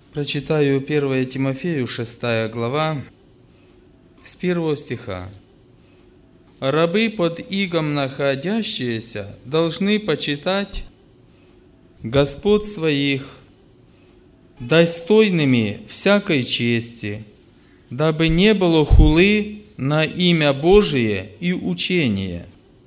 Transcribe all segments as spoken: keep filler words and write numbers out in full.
Прочитаю первое Тимофею, шестая глава, с первого стиха. «Рабы под игом находящиеся должны почитать господ своих достойными всякой чести, дабы не было хулы на имя Божие и учение.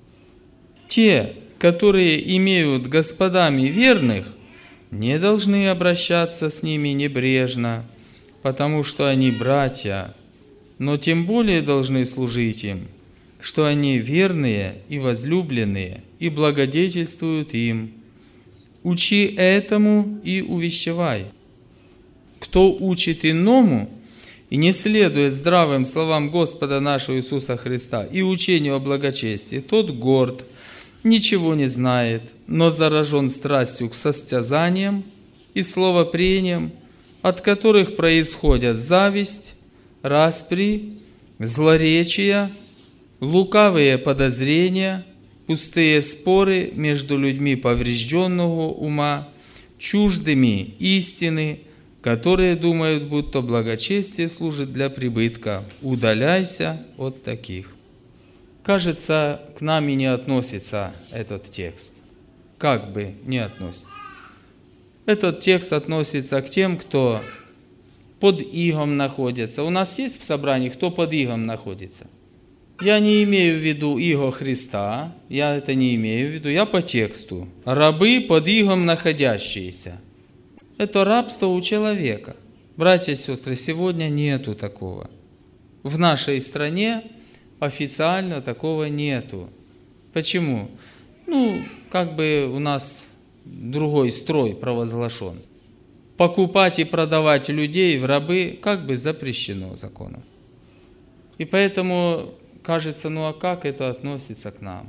Те, которые имеют господами верных, не должны обращаться с ними небрежно, потому что они братья, но тем более должны служить им, что они верные и возлюбленные и благодетельствуют им. Учи этому и увещевай. Кто учит иному и не следует здравым словам Господа нашего Иисуса Христа и учению о благочестии, тот горд, ничего не знает, но заражен страстью к состязаниям и словопрениям, от которых происходят зависть, распри, злоречия, лукавые подозрения, пустые споры между людьми поврежденного ума, чуждыми истины, которые думают, будто благочестие служит для прибытка. Удаляйся от таких». Кажется, к нам и не относится этот текст. Как бы не относится. Этот текст относится к тем, кто под игом находится. У нас есть в собрании, кто под игом находится? Я не имею в виду иго Христа, я это не имею в виду, я по тексту. Рабы под игом находящиеся. Это рабство у человека. Братья и сестры, сегодня нету такого. В нашей стране официально такого нету. Почему? Ну, как бы у нас другой строй провозглашен. Покупать и продавать людей в рабы как бы запрещено законом. И поэтому кажется, ну а как это относится к нам?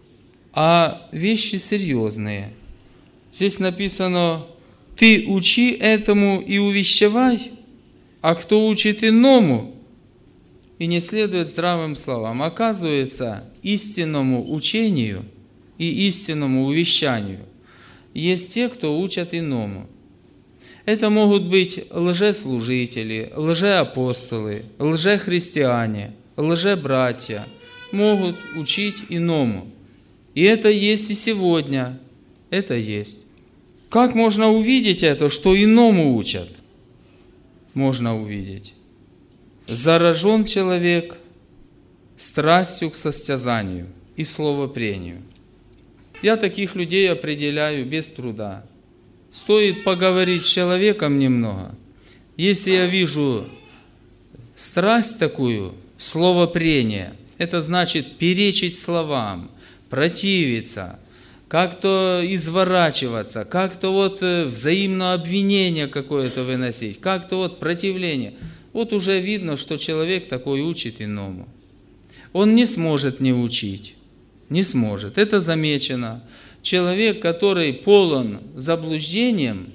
А вещи серьезные. Здесь написано: «Ты учи этому и увещевай, а кто учит иному и не следует здравым словам». Оказывается, истинному учению и истинному увещанию есть те, кто учат иному. Это могут быть лжеслужители, лжеапостолы, лжехристиане, лжебратья, могут учить иному. И это есть и сегодня. Это есть. Как можно увидеть это, что иному учат? Можно увидеть. Заражен человек страстью к состязанию и словопрению. Я таких людей определяю без труда. Стоит поговорить с человеком немного. Если я вижу страсть такую, словопрение, это значит перечить словам, противиться, как-то изворачиваться, как-то вот взаимное обвинение какое-то выносить, как-то вот противление. Вот уже видно, что человек такой учит иному. Он не сможет не учить, не сможет. Это замечено. Человек, который полон заблуждением,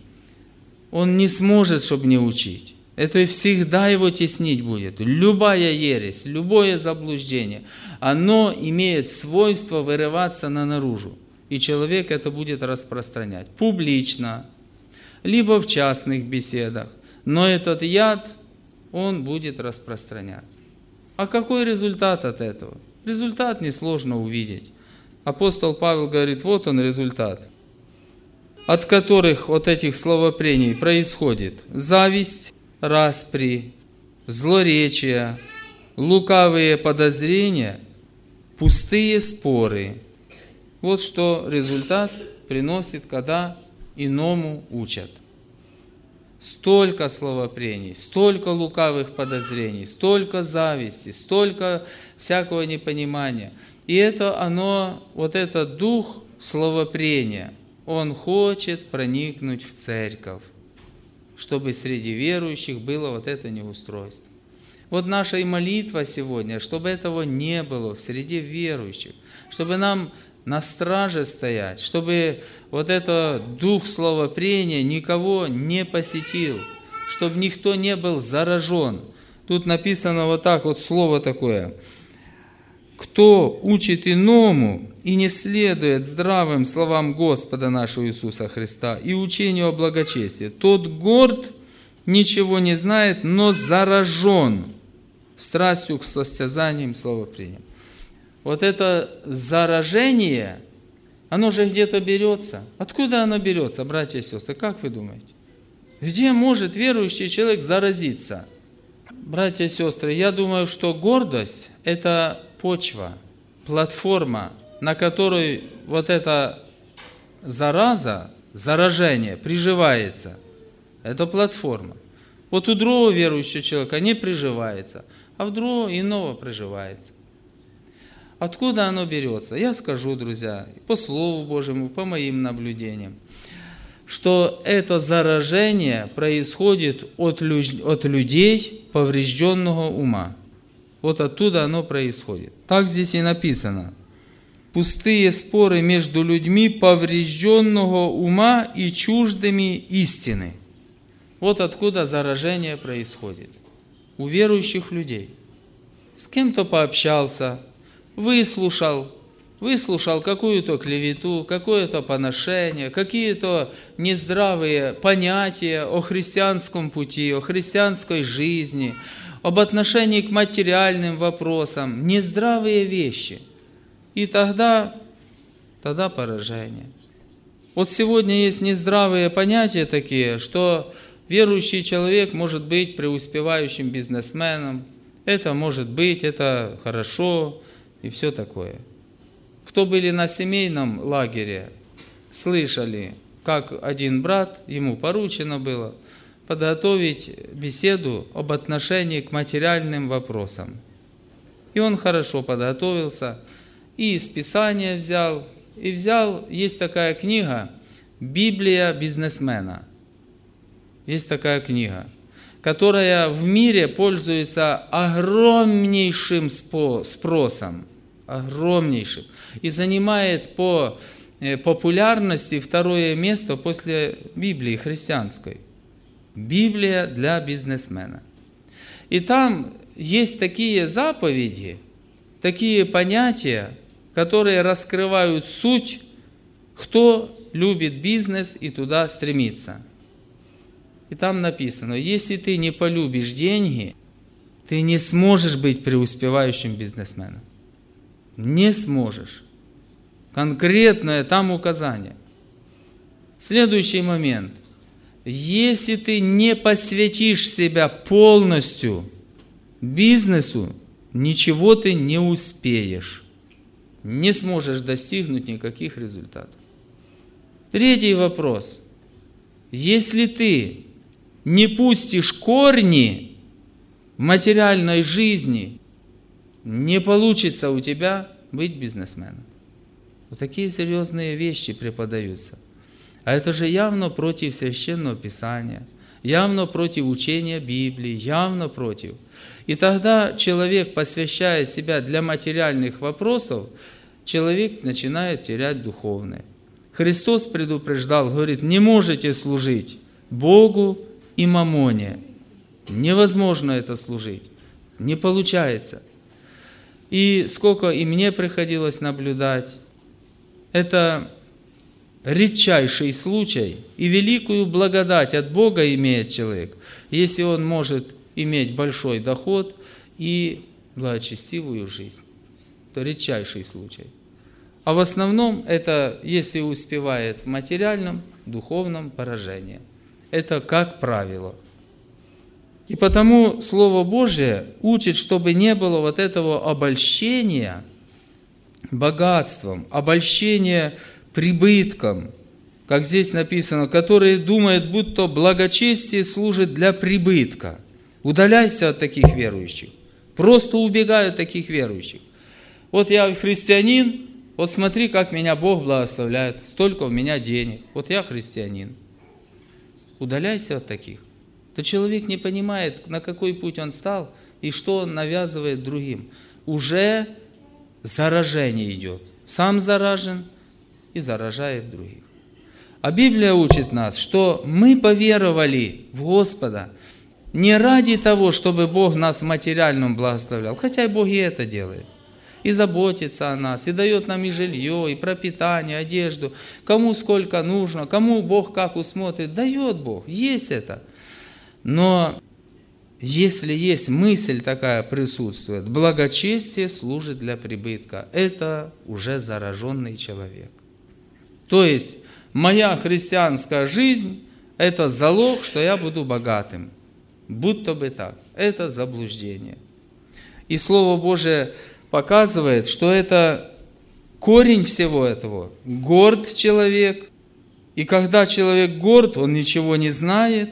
он не сможет, чтобы не учить. Это всегда его теснить будет. Любая ересь, любое заблуждение, оно имеет свойство вырываться наружу. И человек это будет распространять публично, либо в частных беседах. Но этот яд, он будет распространяться. А какой результат от этого? Результат несложно увидеть. Апостол Павел говорит, вот он результат, от которых, от этих словопрений происходит зависть, распри, злоречия, лукавые подозрения, пустые споры. Вот что результат приносит, когда иному учат. Столько словопрений, столько лукавых подозрений, столько зависти, столько всякого непонимания. И это оно, вот этот дух словопрения, он хочет проникнуть в церковь, чтобы среди верующих было вот это неустройство. Вот наша и молитва сегодня, чтобы этого не было в среде верующих, чтобы нам на страже стоять, чтобы вот этот дух словопрения никого не посетил, чтобы никто не был заражен. Тут написано вот так, вот слово такое: «Кто учит иному и не следует здравым словам Господа нашего Иисуса Христа и учению о благочестии, тот горд, ничего не знает, но заражен страстью к состязаниям словопрением. Вот это заражение, оно же где-то берется. Откуда оно берется, братья и сестры? Как вы думаете? Где может верующий человек заразиться? Братья и сестры, я думаю, что гордость – это почва, платформа, на которой вот эта зараза, заражение приживается. Это платформа. Вот у другого верующего человека не приживается, а у другого иного приживается. Откуда оно берется? Я скажу, друзья, по Слову Божьему, по моим наблюдениям, что это заражение происходит от, люд... от людей поврежденного ума. Вот оттуда оно происходит. Так здесь и написано. Пустые споры между людьми поврежденного ума и чуждыми истины. Вот откуда заражение происходит. У верующих людей. С кем-то пообщался, выслушал, выслушал какую-то клевету, какое-то поношение, какие-то нездравые понятия о христианском пути, о христианской жизни, об отношении к материальным вопросам, нездравые вещи. И тогда, тогда поражение. Вот сегодня есть нездравые понятия такие, что верующий человек может быть преуспевающим бизнесменом, это может быть, это хорошо и все такое. Кто были на семейном лагере, слышали, как один брат, ему поручено было подготовить беседу об отношении к материальным вопросам. И он хорошо подготовился, и из Писания взял, и взял, есть такая книга «Библия бизнесмена». Есть такая книга, которая в мире пользуется огромнейшим спросом, огромнейшим, и занимает по популярности второе место после Библии христианской. Библия для бизнесмена. И там есть такие заповеди, такие понятия, которые раскрывают суть, кто любит бизнес и туда стремится. И там написано, если ты не полюбишь деньги, ты не сможешь быть преуспевающим бизнесменом. Не сможешь. Конкретное там указание. Следующий момент. Если ты не посвятишь себя полностью бизнесу, ничего ты не успеешь. Не сможешь достигнуть никаких результатов. Третий вопрос. Если ты не пустишь корни в материальной жизни, не получится у тебя быть бизнесменом. Вот такие серьезные вещи преподаются. А это же явно против Священного Писания, явно против учения Библии, явно против. И тогда человек, посвящая себя для материальных вопросов, человек начинает терять духовное. Христос предупреждал, говорит, не можете служить Богу и мамоне. Невозможно это служить. Не получается. И сколько и мне приходилось наблюдать, это редчайший случай и великую благодать от Бога имеет человек, если он может иметь большой доход и благочестивую жизнь. Это редчайший случай. А в основном это, если успевает в материальном, духовном поражении. Это как правило. И потому Слово Божие учит, чтобы не было вот этого обольщения богатством, обольщения прибытком, как здесь написано, которые думают, будто благочестие служит для прибытка. Удаляйся от таких верующих. Просто убегай от таких верующих. Вот я христианин, вот смотри, как меня Бог благословляет, столько у меня денег, вот я христианин. Удаляйся от таких. То человек не понимает, на какой путь он стал и что он навязывает другим. Уже заражение идет. Сам заражен и заражает других. А Библия учит нас, что мы поверовали в Господа не ради того, чтобы Бог нас в материальном благословлял, хотя и Бог и это делает. И заботится о нас, и дает нам и жилье, и пропитание, одежду. Кому сколько нужно, кому Бог как усмотрит, дает Бог, есть это. Но если есть мысль такая присутствует, благочестие служит для прибытка. Это уже зараженный человек. То есть моя христианская жизнь – это залог, что я буду богатым. Будто бы так. Это заблуждение. И Слово Божие показывает, что это корень всего этого. Горд человек. И когда человек горд, он ничего не знает.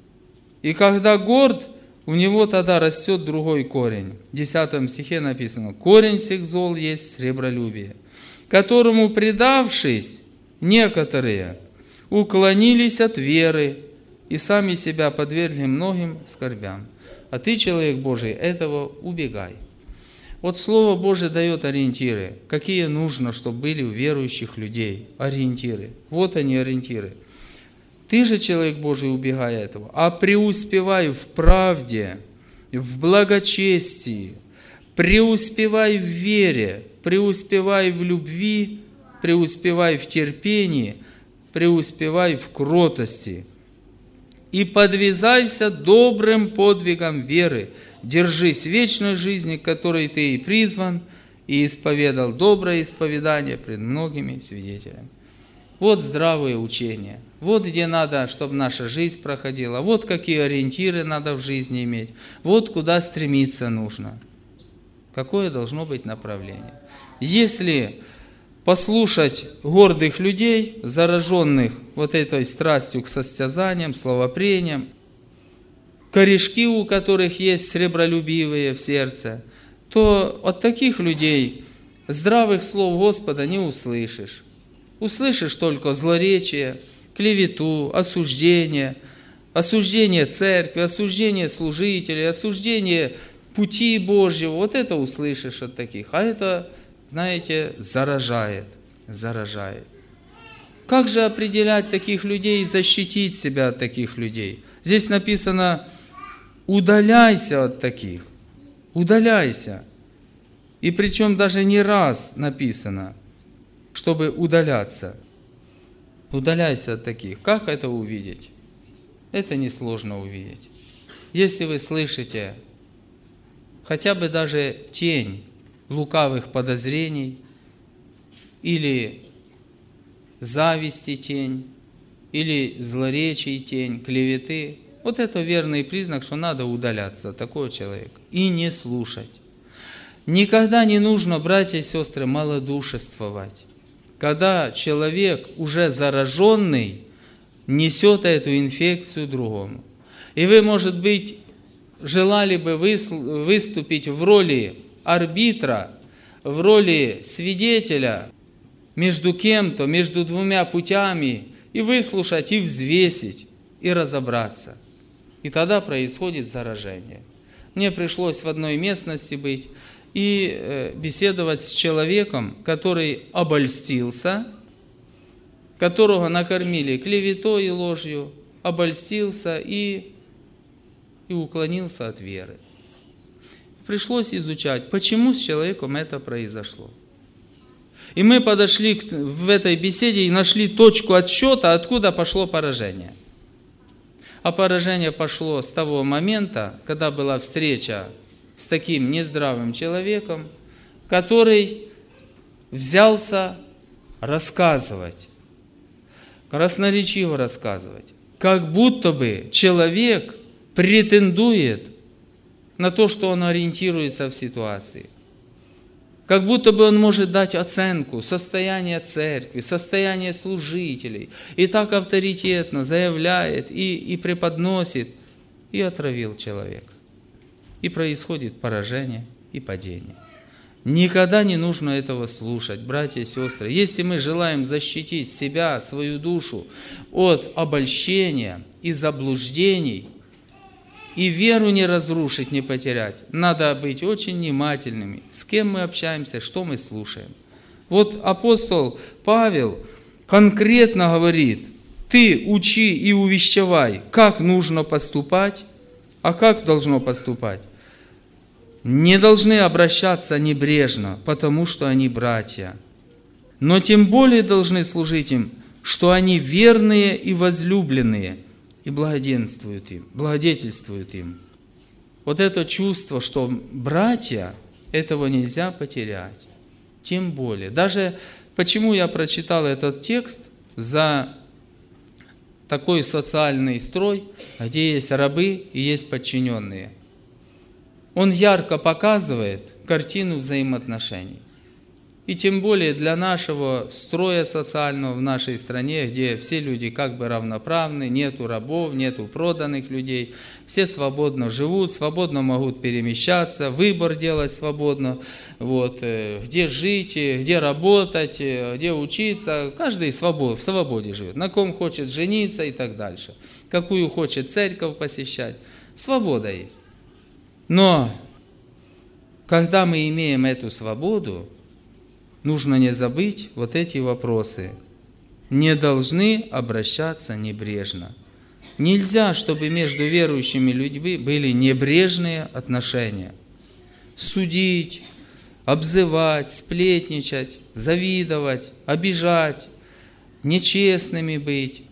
И когда горд, у него тогда растет другой корень. В десятом стихе написано: «Корень всех зол есть сребролюбие, которому, предавшись, некоторые уклонились от веры и сами себя подвергли многим скорбям». А ты, человек Божий, этого убегай. Вот Слово Божие дает ориентиры, какие нужно, чтобы были у верующих людей. Ориентиры. Вот они, ориентиры. Ты же, человек Божий, убегай этого, а преуспевай в правде, в благочестии, преуспевай в вере, преуспевай в любви, преуспевай в терпении, преуспевай в кротости. И подвязайся добрым подвигом веры, держись вечной жизни, к которой ты и призван, и исповедал доброе исповедание пред многими свидетелями. Вот здравое учение. Вот где надо, чтобы наша жизнь проходила. Вот какие ориентиры надо в жизни иметь. Вот куда стремиться нужно. Какое должно быть направление. Если послушать гордых людей, зараженных вот этой страстью к состязаниям, словопрениям, корешки у которых есть сребролюбивые в сердце, то от таких людей здравых слов Господа не услышишь. Услышишь только злоречие, клевету, осуждение, осуждение церкви, осуждение служителей, осуждение пути Божьего. Вот это услышишь от таких. А это, знаете, заражает, заражает. Как же определять таких людей и защитить себя от таких людей? Здесь написано: удаляйся от таких, удаляйся. И причем даже не раз написано, чтобы удаляться. Удаляйся от таких. Как это увидеть? Это несложно увидеть. Если вы слышите хотя бы даже тень лукавых подозрений или зависти тень, или злоречий тень, клеветы, вот это верный признак, что надо удаляться от такого человека и не слушать. Никогда не нужно, братья и сестры, малодушествовать. Когда человек уже зараженный несет эту инфекцию другому. И вы, может быть, желали бы выступить в роли арбитра, в роли свидетеля между кем-то, между двумя путями, и выслушать, и взвесить, и разобраться. И тогда происходит заражение. Мне пришлось в одной местности быть и беседовать с человеком, который обольстился, которого накормили клеветой и ложью, обольстился и, и уклонился от веры. Пришлось изучать, почему с человеком это произошло. И мы подошли к, в этой беседе и нашли точку отсчета, откуда пошло поражение. А поражение пошло с того момента, когда была встреча с таким нездравым человеком, который взялся рассказывать, красноречиво рассказывать, как будто бы человек претендует на то, что он ориентируется в ситуации. Как будто бы он может дать оценку состояния церкви, состояния служителей. И так авторитетно заявляет и, и преподносит, и отравил человека. И происходит поражение и падение. Никогда не нужно этого слушать, братья и сестры. Если мы желаем защитить себя, свою душу от обольщения и заблуждений, и веру не разрушить, не потерять, надо быть очень внимательными, с кем мы общаемся, что мы слушаем. Вот апостол Павел конкретно говорит: ты учи и увещевай, как нужно поступать, а как должно поступать. Не должны обращаться небрежно, потому что они братья, но тем более должны служить им, что они верные и возлюбленные, и благоденствуют им, благодетельствуют им. Вот это чувство, что братья, этого нельзя потерять. Тем более. Даже почему я прочитал этот текст за такой социальный строй, где есть рабы и есть подчиненные. Он ярко показывает картину взаимоотношений. И тем более для нашего строя социального в нашей стране, где все люди как бы равноправны, нету рабов, нету проданных людей, все свободно живут, свободно могут перемещаться, выбор делать свободно, вот, где жить, где работать, где учиться, каждый свобод, в свободе живет, на ком хочет жениться и так дальше, какую хочет церковь посещать, свобода есть. Но когда мы имеем эту свободу, нужно не забыть вот эти вопросы. Не должны обращаться небрежно. Нельзя, чтобы между верующими людьми были небрежные отношения. Судить, обзывать, сплетничать, завидовать, обижать, нечестными быть,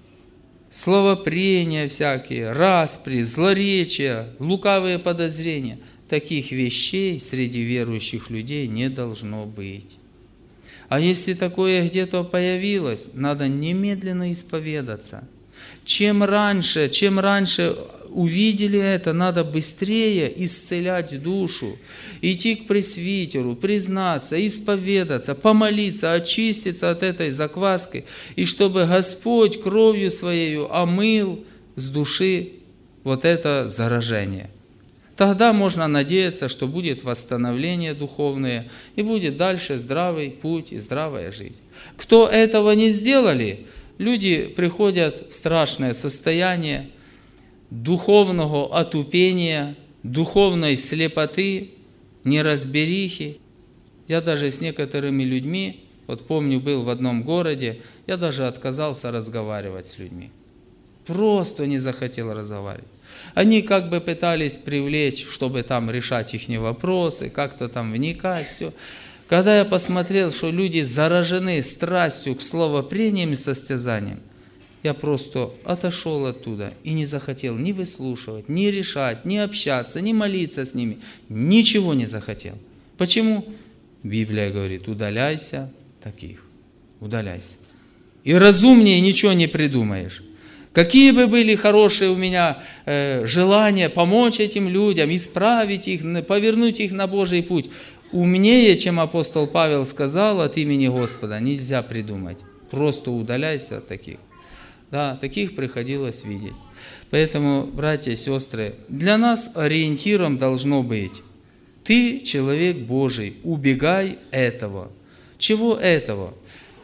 словопрения всякие, распри, злоречия, лукавые подозрения. Таких вещей среди верующих людей не должно быть. А если такое где-то появилось, надо немедленно исповедаться. Чем раньше, чем раньше увидели это, надо быстрее исцелять душу, идти к пресвитеру, признаться, исповедаться, помолиться, очиститься от этой закваски, и чтобы Господь кровью Своею омыл с души вот это заражение. Тогда можно надеяться, что будет восстановление духовное, и будет дальше здравый путь и здравая жизнь. Кто этого не сделали, люди приходят в страшное состояние духовного отупения, духовной слепоты, неразберихи. Я даже с некоторыми людьми, вот помню, был в одном городе, я даже отказался разговаривать с людьми. Просто не захотел разговаривать. Они как бы пытались привлечь, чтобы там решать их вопросы, как-то там вникать, все. Когда я посмотрел, что люди заражены страстью к словопрениям и состязаниям, я просто отошел оттуда и не захотел ни выслушивать, ни решать, ни общаться, ни молиться с ними. Ничего не захотел. Почему? Библия говорит, удаляйся таких, удаляйся. И разумнее ничего не придумаешь. Какие бы были хорошие у меня э, желания помочь этим людям, исправить их, повернуть их на Божий путь, умнее, чем апостол Павел сказал от имени Господа, нельзя придумать. Просто удаляйся от таких. Да, таких приходилось видеть. Поэтому, братья и сестры, для нас ориентиром должно быть: ты человек Божий, убегай этого. Чего этого?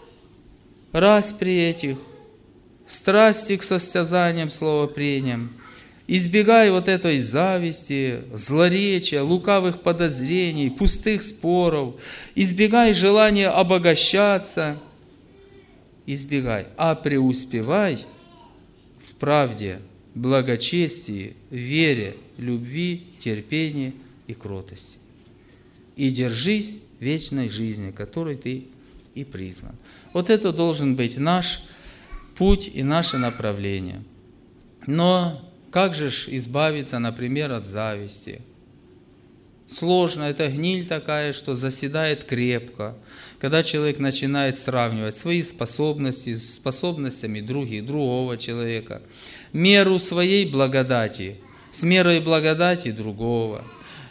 Распри этих, страсти к состязаниям, словопрениям. Избегай вот этой зависти, злоречия, лукавых подозрений, пустых споров. Избегай желания обогащаться. Избегай, а преуспевай в правде, благочестии, вере, любви, терпении и кротости. И держись вечной жизни, которой ты и призван. Вот это должен быть наш путь и наше направление. Но как же ж избавиться, например, от зависти? Сложно, это гниль такая, что заседает крепко. Когда человек начинает сравнивать свои способности с способностями других, другого человека, меру своей благодати с мерой благодати другого,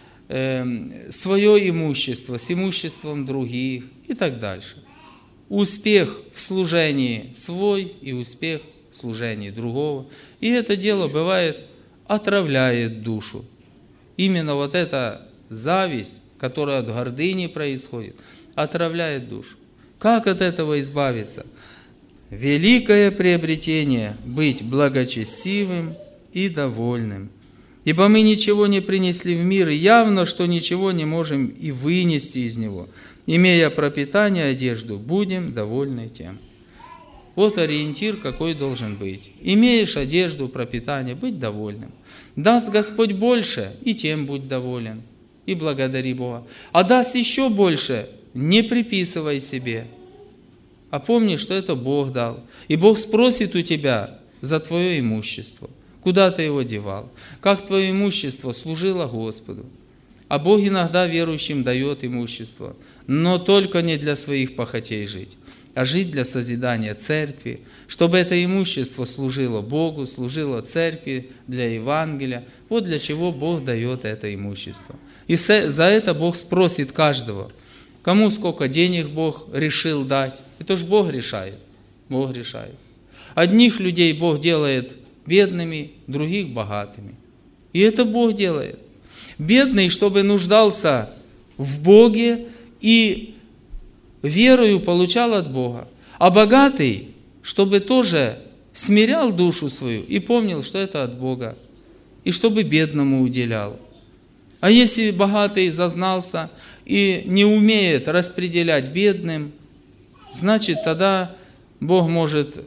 э, свое имущество с имуществом других и так дальше. Успех в служении свой и успех в служении другого. И это дело, бывает, отравляет душу. Именно вот эта зависть, которая от гордыни происходит, отравляет душу. Как от этого избавиться? Великое приобретение – быть благочестивым и довольным. Ибо мы ничего не принесли в мир, и явно, что ничего не можем и вынести из него. Имея пропитание, одежду, будем довольны тем. Вот ориентир, какой должен быть. Имеешь одежду, пропитание, быть довольным. Даст Господь больше, и тем будь доволен. И благодари Бога. А даст еще больше, не приписывай себе. А помни, что это Бог дал. И Бог спросит у тебя, за твое имущество. Куда ты его девал? Как твое имущество служило Господу? А Бог иногда верующим дает имущество, но только не для своих похотей жить, а жить для созидания церкви, чтобы это имущество служило Богу, служило церкви, для Евангелия. Вот для чего Бог дает это имущество. И за это Бог спросит каждого, кому сколько денег Бог решил дать. Это же Бог решает. Бог решает. Одних людей Бог делает бедными, других богатыми. И это Бог делает. Бедный, чтобы нуждался в Боге и верою получал от Бога. А богатый, чтобы тоже смирял душу свою и помнил, что это от Бога. И чтобы бедному уделял. А если богатый зазнался и не умеет распределять бедным, значит, тогда Бог может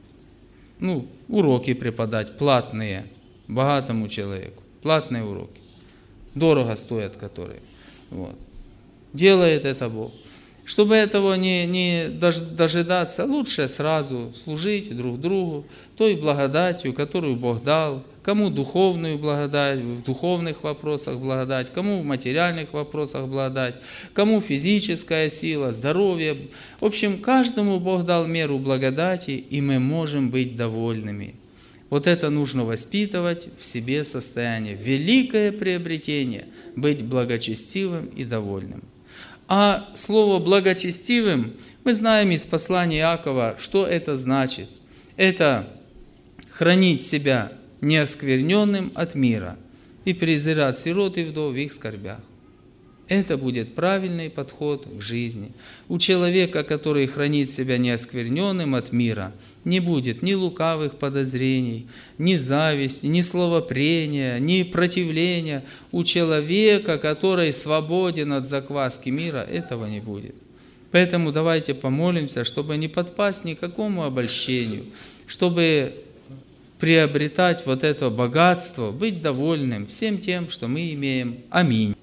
ну, уроки преподать, платные, богатому человеку. Платные уроки. Дорого стоят которые. Вот. Делает это Бог. Чтобы этого не, не дожидаться, лучше сразу служить друг другу той благодатью, которую Бог дал. Кому духовную благодать, в духовных вопросах благодать, кому в материальных вопросах благодать, кому физическая сила, здоровье. В общем, каждому Бог дал меру благодати, и мы можем быть довольными. Вот это нужно воспитывать в себе состояние. Великое приобретение – быть благочестивым и довольным. А слово «благочестивым» мы знаем из послания Иакова, что это значит. Это хранить себя неоскверненным от мира и презирать сирот и вдов в их скорбях. Это будет правильный подход к жизни. У человека, который хранит себя неоскверненным от мира, не будет ни лукавых подозрений, ни зависти, ни словопрения, ни противления. У человека, который свободен от закваски мира, этого не будет. Поэтому давайте помолимся, чтобы не подпасть никакому обольщению, чтобы приобретать вот это богатство, быть довольным всем тем, что мы имеем. Аминь.